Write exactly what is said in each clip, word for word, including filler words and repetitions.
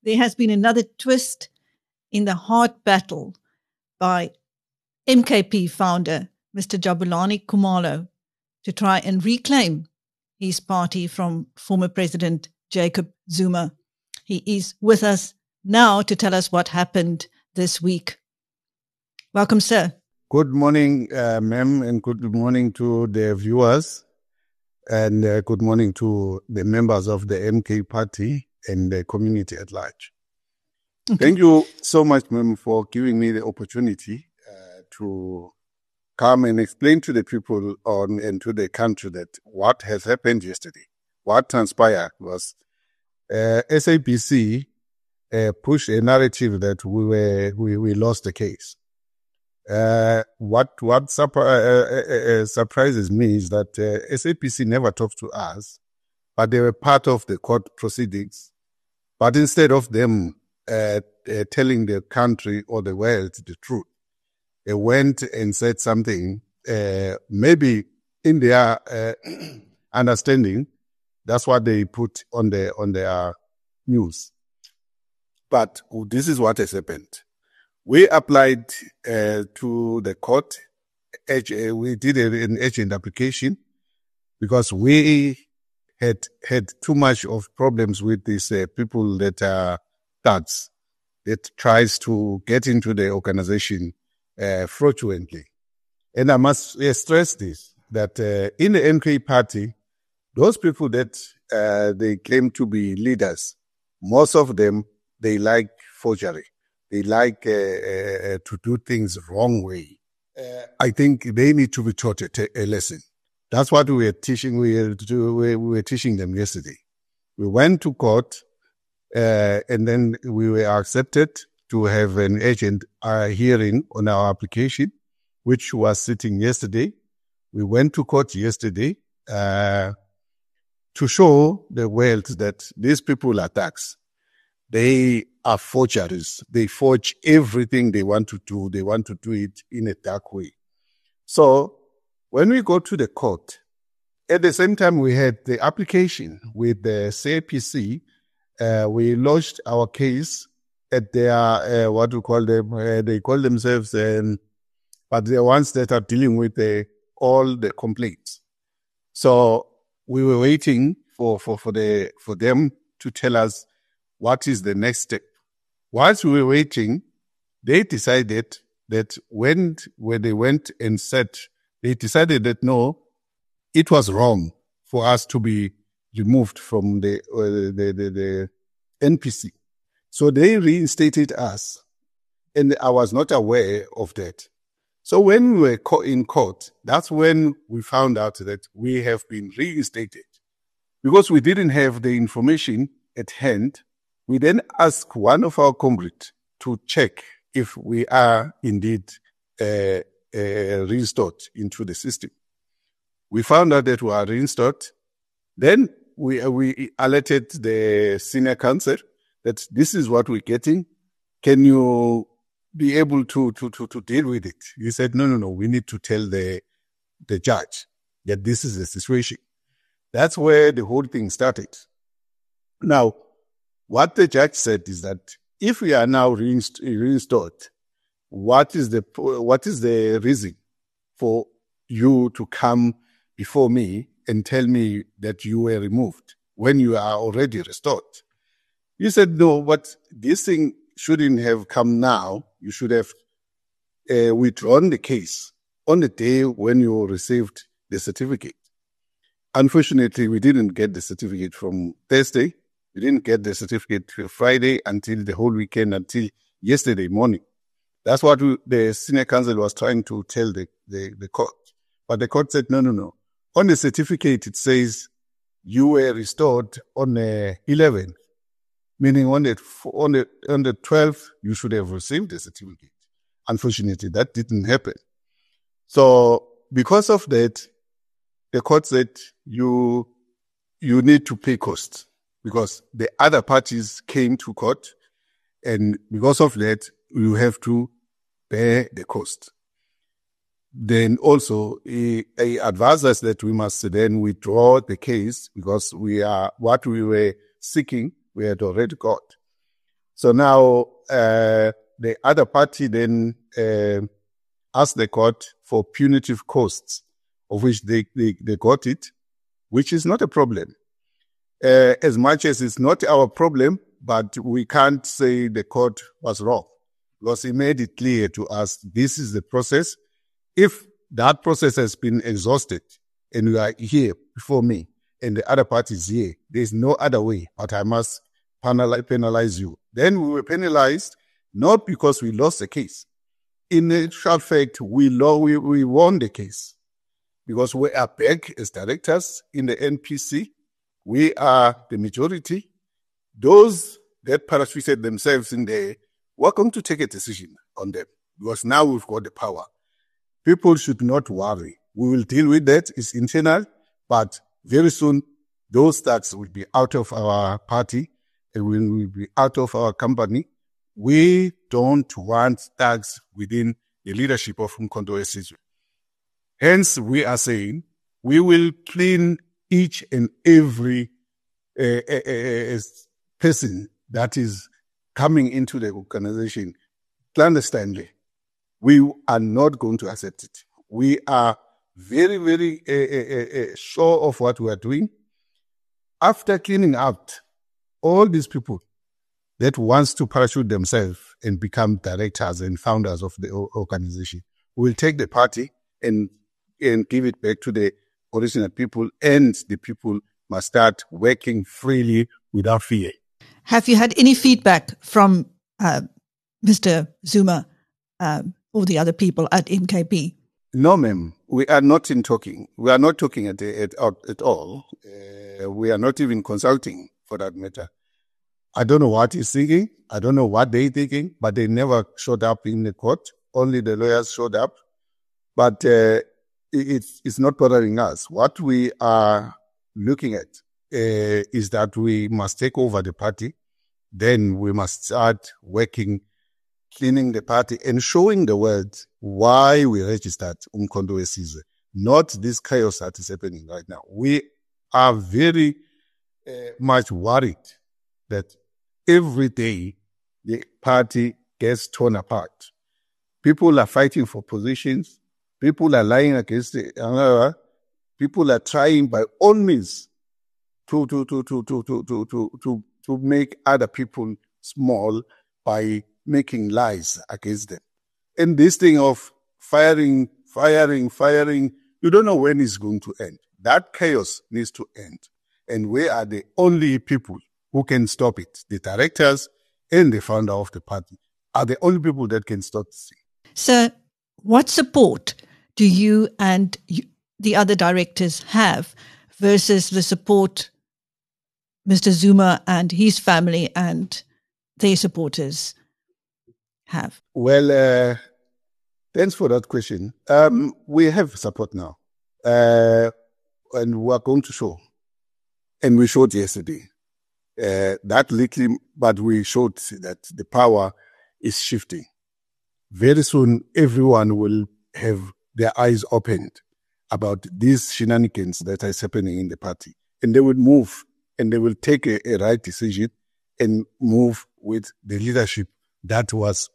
there has been another twist in the hard battle by M K P founder, Mister Jabulani Khumalo, to try and reclaim his party from former President Jacob Zuma. He is with us now to tell us what happened this week. Welcome, sir. Good morning, uh, ma'am, and good morning to the viewers, and uh, good morning to the members of the M K party and the community at large. Okay. Thank you so much, ma'am, for giving me the opportunity uh, to come and explain to the people on and to the country that what has happened yesterday. What transpired was uh, S A P C uh, pushed a narrative that we were we, we lost the case. Uh, what what surp- uh, uh, uh, surprises me is that uh, S A P C never talked to us, but they were part of the court proceedings. But instead of them uh, uh, telling the country or the world the truth, they went and said something, uh, maybe in their uh, understanding, that's what they put on the on their news. But this is what has happened. We applied uh, to the court. We did an urgent application because we had had too much of problems with these uh, people that are thugs that tries to get into the organization uh, fraudulently. And I must uh, stress this, that uh, in the M K party, those people that uh, they claim to be leaders, most of them, they like forgery. They like uh, uh, to do things wrong way. Uh, I think they need to be taught a, a lesson. That's what we were teaching. We were, we were teaching them yesterday. We went to court, uh, and then we were accepted to have an urgent uh, hearing on our application, which was sitting yesterday. We went to court yesterday uh, to show the world that these people are thugs. They are forgeries. They forge everything they want to do. They want to do it in a dark way. So when we go to the court, at the same time we had the application with the C A P C, uh, we lodged our case at their, uh, what we call them, uh, they call themselves, um, but they're ones that are dealing with the, all the complaints. So we were waiting for, for, for the, for them to tell us what is the next step. Whilst we were waiting, they decided that when, when they went and said, they decided that no, it was wrong for us to be removed from the, uh, the, the, the N P C. So they reinstated us, and I was not aware of that. So when we were in court, that's when we found out that we have been reinstated. Because we didn't have the information at hand, we then asked one of our comrades to check if we are indeed uh, uh, reinstalled into the system. We found out that we are reinstalled. Then we, uh, we alerted the senior counsel that this is what we're getting. Can you be able to, to, to, to deal with it? He said, no, no, no, we need to tell the, the judge that this is the situation. That's where the whole thing started. Now, what the judge said is that if we are now reinst- reinstalled, what is the what is the reason for you to come before me and tell me that you were removed when you are already restored? He said, no, but this thing shouldn't have come now. You should have uh, withdrawn the case on the day when you received the certificate. Unfortunately, we didn't get the certificate from Thursday. We didn't get the certificate Friday until the whole weekend, until yesterday morning. That's what we, the senior counsel was trying to tell the, the, the court. But the court said, no, no, no. On the certificate, it says you were restored on the eleventh, meaning on the, on the, on the twelfth, you should have received the certificate. Unfortunately, that didn't happen. So because of that, the court said you, you need to pay costs. Because the other parties came to court, and because of that, you have to bear the cost. Then also, he, he advised us that we must then withdraw the case because we are what we were seeking, we had already got. So now uh, the other party then uh, asked the court for punitive costs, of which they, they, they got it, which is not a problem. Uh, as much as it's not our problem, but we can't say the court was wrong, because he made it clear to us, this is the process. If that process has been exhausted and you are here before me and the other party is here, there's no other way, but I must penalize, penalize you. Then we were penalized, not because we lost the case. In actual fact, we, lo- we, we won the case because we are back as directors in the N P C. We are the majority. Those that parachuted themselves in there, we're going to take a decision on them because now we've got the power. People should not worry. We will deal with that. It's internal, but very soon those thugs will be out of our party and we will be out of our company. We don't want thugs within the leadership of Umkhonto weSizwe. Hence, we are saying we will clean each and every uh, uh, uh, person that is coming into the organization clandestinely. We are not going to accept it. We are very, very uh, uh, uh, sure of what we are doing. After cleaning out all these people that wants to parachute themselves and become directors and founders of the organization, we'll take the party and, and give it back to the original people, and the people must start working freely without fear. Have you had any feedback from uh, Mister Zuma uh, or the other people at M K P? No, ma'am. We are not in talking. We are not talking at, at, at all. Uh, we are not even consulting for that matter. I don't know what he's thinking. I don't know what they're thinking, but they never showed up in the court. Only the lawyers showed up. But uh, It's, it's not bothering us. What we are looking at uh, is that we must take over the party. Then we must start working, cleaning the party and showing the world why we registered Umkhonto weSizwe, not this chaos that is happening right now. We are very uh, much worried that every day the party gets torn apart. People are fighting for positions. People are lying against another. People are trying by all means to to to to to to to to to, to make other people small by making lies against them. And this thing of firing, firing, firing, you don't know when it's going to end. That chaos needs to end. And we are the only people who can stop it. The directors and the founder of the party are the only people that can stop this thing. Sir, what support do you and you, the other directors have versus the support Mister Zuma and his family and their supporters have? Well, uh, thanks for that question. Um, we have support now, uh, and we are going to show. And we showed yesterday uh, that little, but we showed that the power is shifting. Very soon, everyone will have their eyes opened about these shenanigans that is happening in the party. And they will move and they will take a, a right decision and move with the leadership that was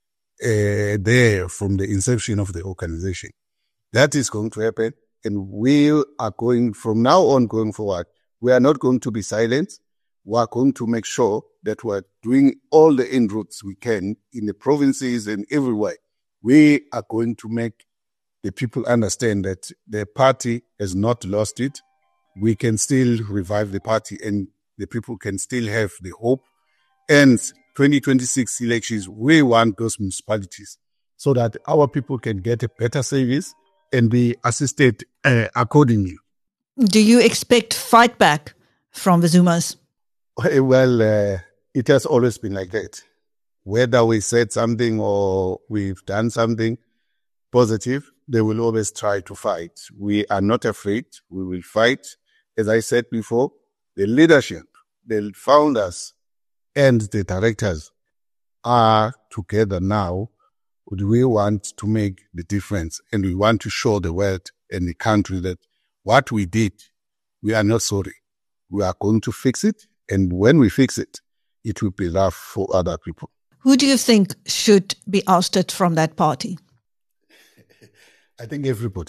uh, there from the inception of the organization. That is going to happen. And we are going, from now on going forward, we are not going to be silent. We are going to make sure that we are doing all the inroads we can in the provinces and everywhere. We are going to make the people understand that the party has not lost it. We can still revive the party and the people can still have the hope. And twenty twenty-six elections, we want those municipalities so that our people can get a better service and be assisted uh, accordingly. Do you expect fight back from the Zumas? Well, uh, it has always been like that. Whether we said something or we've done something positive, they will always try to fight. We are not afraid. We will fight. As I said before, the leadership, the founders, and the directors are together now. We want to make the difference, and we want to show the world and the country that what we did, we are not sorry. We are going to fix it, and when we fix it, it will be rough for other people. Who do you think should be ousted from that party? I think everybody.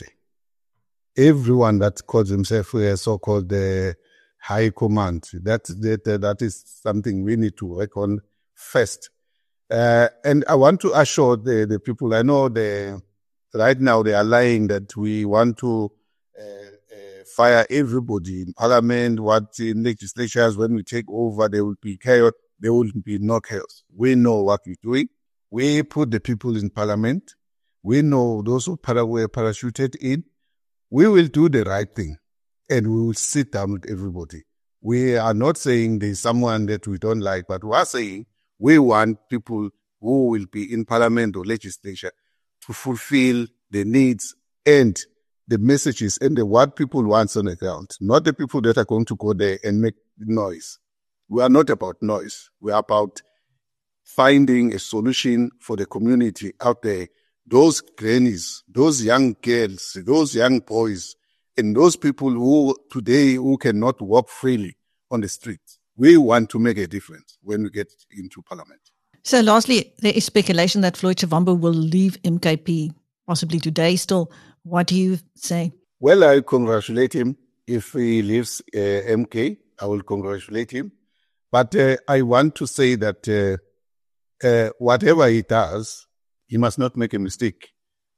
Everyone that calls himself a so-called uh, high command, that, that, that is something we need to work on first. Uh, and I want to assure the, the people, I know the, right now they are lying that we want to uh, uh, fire everybody in parliament, what in legislatures, when we take over, there will be chaos. There will be no chaos. We know what we're doing. We put the people in parliament. We know those who were parachuted in. We will do the right thing and we will sit down with everybody. We are not saying there's someone that we don't like, but we are saying we want people who will be in parliament or legislature to fulfill the needs and the messages and the what people want on the ground, not the people that are going to go there and make noise. We are not about noise. We are about finding a solution for the community out there. Those grannies, those young girls, those young boys, and those people who today who cannot walk freely on the streets. We want to make a difference when we get into parliament. So lastly, there is speculation that Floyd Shivambu will leave M K P, possibly today still. What do you say? Well, I congratulate him. If he leaves uh, M K, I will congratulate him. But uh, I want to say that uh, uh, whatever he does, he must not make a mistake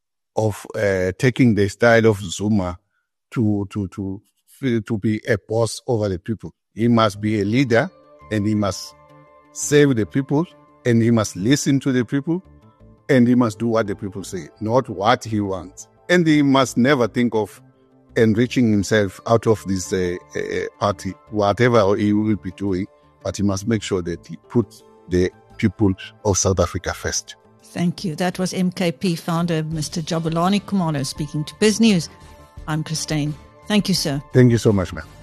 of uh, taking the style of Zuma to to to to be a boss over the people. He must be a leader, and he must serve the people, and he must listen to the people, and he must do what the people say, not what he wants. And he must never think of enriching himself out of this uh, uh, party, whatever he will be doing. But he must make sure that he puts the people of South Africa first. Thank you. That was M K P founder, Mister Jabulani Khumalo, speaking to BizNews. I'm Christine. Thank you, sir. Thank you so much, ma'am.